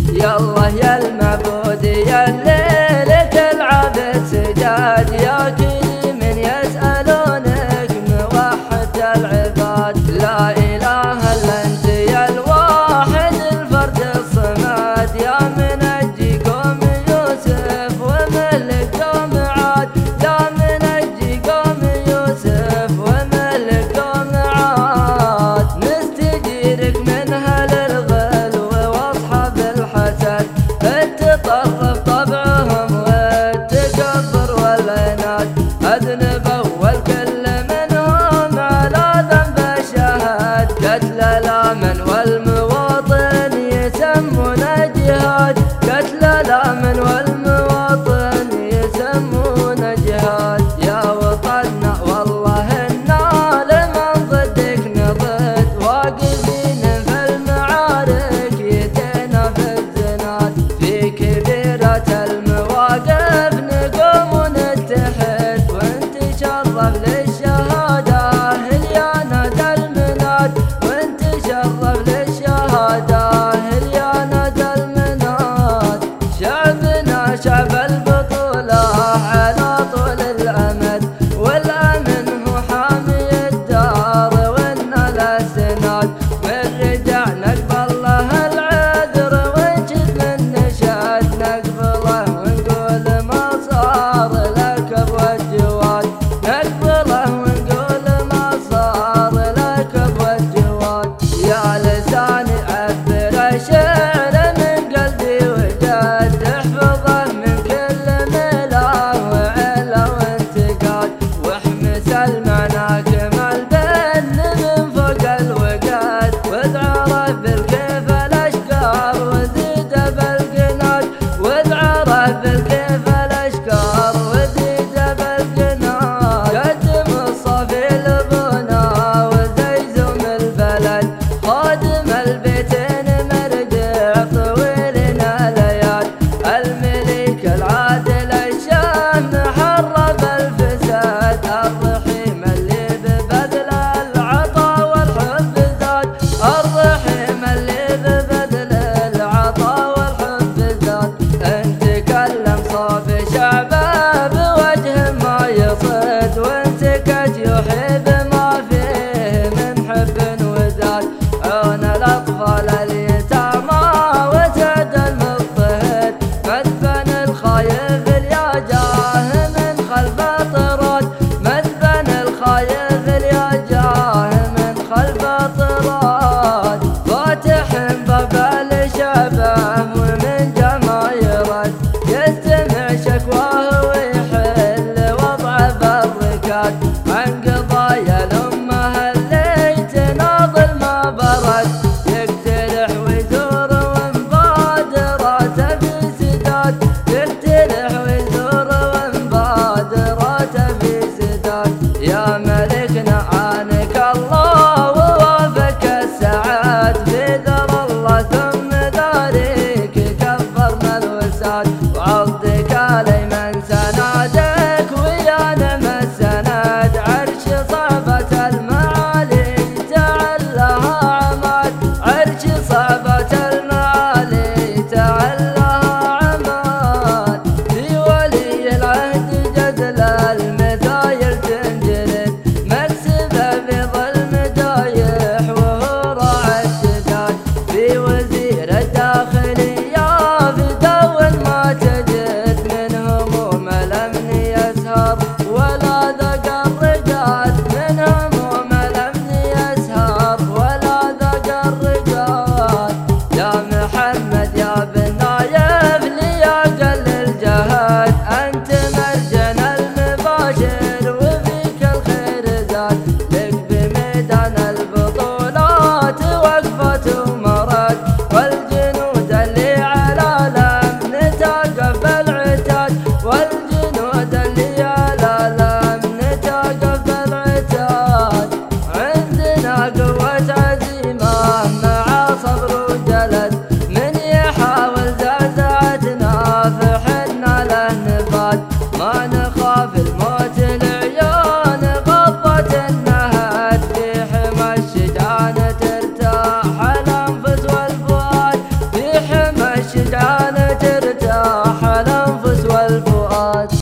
يالله يا المعبود يا الليلة العبد سجاد، يا كل من يسألونك موحد العباد. لا إله إلا أنت يا الواحد الفرد الصمد، يا منجي قوم يوسف وملك قوم عاد، يا منجي قوم يوسف وملك قوم عاد. نستجيرك من أهل الغلو واصحاب الحسد، التطرف طبعهم والتكبر والعناد، أذنبوا والكل منهم على ذنب شهد، قتل الأمن والمواطن يسمون جهاد.